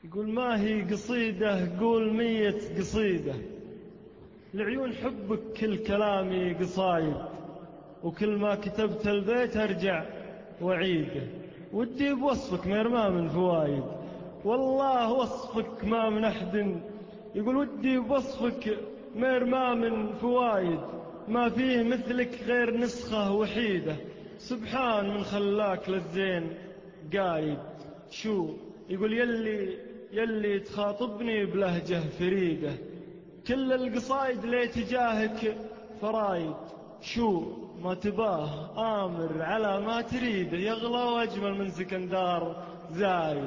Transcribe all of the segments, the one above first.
يقول ما هي قصيدة قول 100 قصيدة، لعيون حبك كل كلامي قصايد، وكل ما كتبت البيت أرجع وعيده، ودي بوصفك مرمى من فوايد، والله وصفك ما من أحد. يقول ودي بوصفك مرمى من فوايد، ما فيه مثلك غير نسخة وحيدة، سبحان من خلاك للزين قايد. شو يقول يلي تخاطبني بلهجة فريدة، كل القصايد لي تجاهك فرايد، شو ما تباه آمر على ما تريده، يغلى وأجمل من سكندار زايد.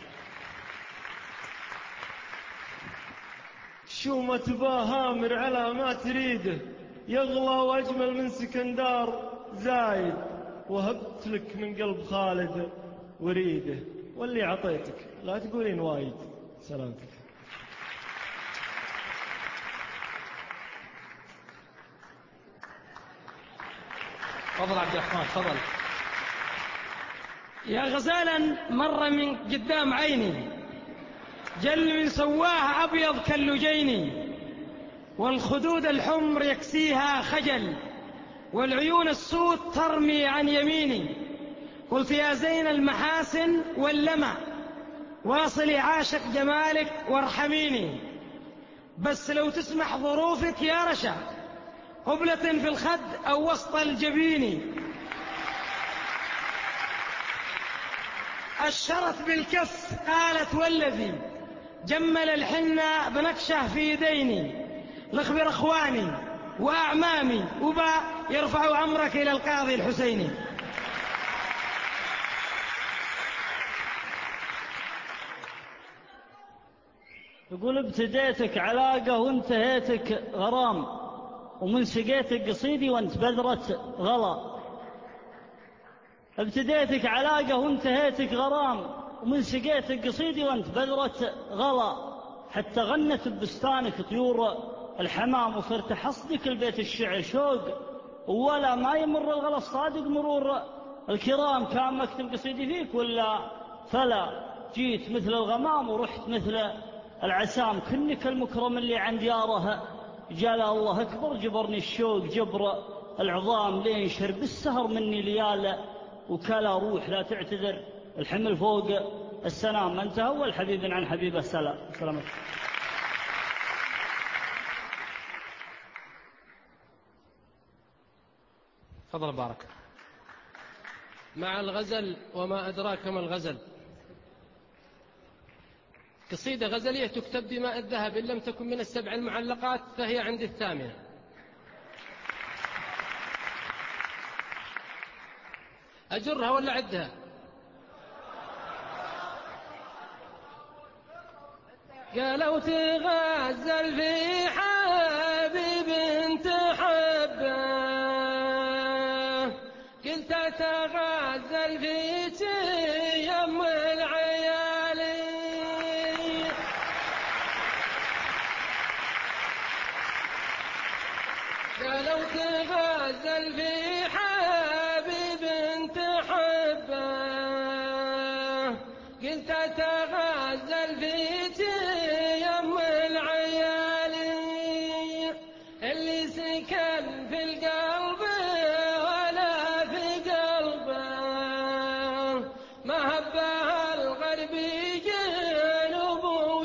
شو ما تباه آمر على ما تريده، يغلى وأجمل من سكندار زايد، وهبت لك من قلب خالد وريده، واللي عطيتك لا تقولين وايد. سلامتك. تفضل عبد الرحمن، تفضل. يا غزالا مر من قدام عيني، جل من سواه أبيض كاللجين، والخدود الحمر يكسيها خجل، والعيون السود ترمي عن يميني. قلت يا زين المحاسن واللمع، واصلي عاشق جمالك وارحميني، بس لو تسمح ظروفك يا رشا، قبلة في الخد أو وسط الجبين. أشرت بالكف قالت والذي جمل الحنة بنكشه في يديني، لخبر أخواني وأعمامي وبا يرفع عمرك إلى القاضي الحسيني. يقول ابتديتك علاقة وانتهيتك غرام، ومن سقيتك قصيدي وانت بذرة غلا. ابتديتك علاقة وانتهيتك غرام، ومن سقيتك قصيدي وانت بذرة غلا، حتى غنت ببستانك طيور الحمام، وصرت حصدك البيت الشعر شوق، ولا ما يمر الغلا الصادق مرور الكرام. كان مكتب قصيدي فيك ولا فلا، جيت مثل الغمام ورحت مثل العسام، كنك المكرم اللي عن دياره جلال الله أكبر، جبرني الشوق جبر العظام، لين شرب السهر مني ليال وكلا روح، لا تعتذر الحمل فوق السلام، ما انتهى والحبيب عن حبيبه سلام. سلامت. تفضل بارك. مع الغزل وما أدراك ما الغزل، قصيدة غزلية تكتب بماء الذهب، إن لم تكن من 7 المعلقات فهي عندي 8. أجرها ولا عدها؟ قالوا تغزل في حبيب تحبه، قلت تغزل فيك يم العيالي. قالوا تغزل في حبيب تحبه، قلت تغزل فيك يم العيالي، اللي سكن في القلب ولا في قلبه، ما هبها الغربي جنوب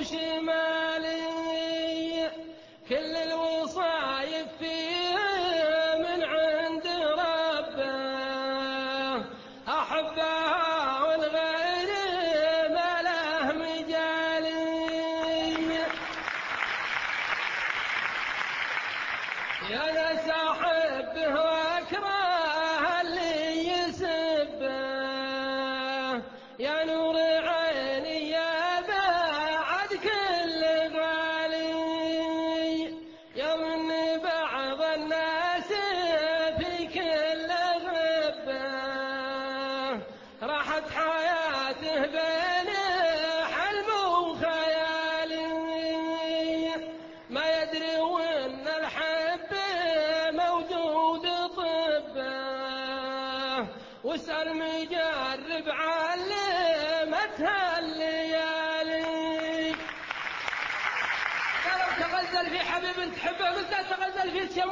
وشمالي، كل الوصايف فيه من عند ربه، أحبها والغير ما له مجالي. يا ناس أحبه وأكره اللي يسبه، يا نور عيني يا بعد كل غالي، يا من بعض الناس في كل غبه، راحت حياته بين حلم وخيالي، ما يدري وان الحب موجود طبه، واسأل مجرب علمتها الليالي. تغزل في حبيب تحبه قلت لا تغزل في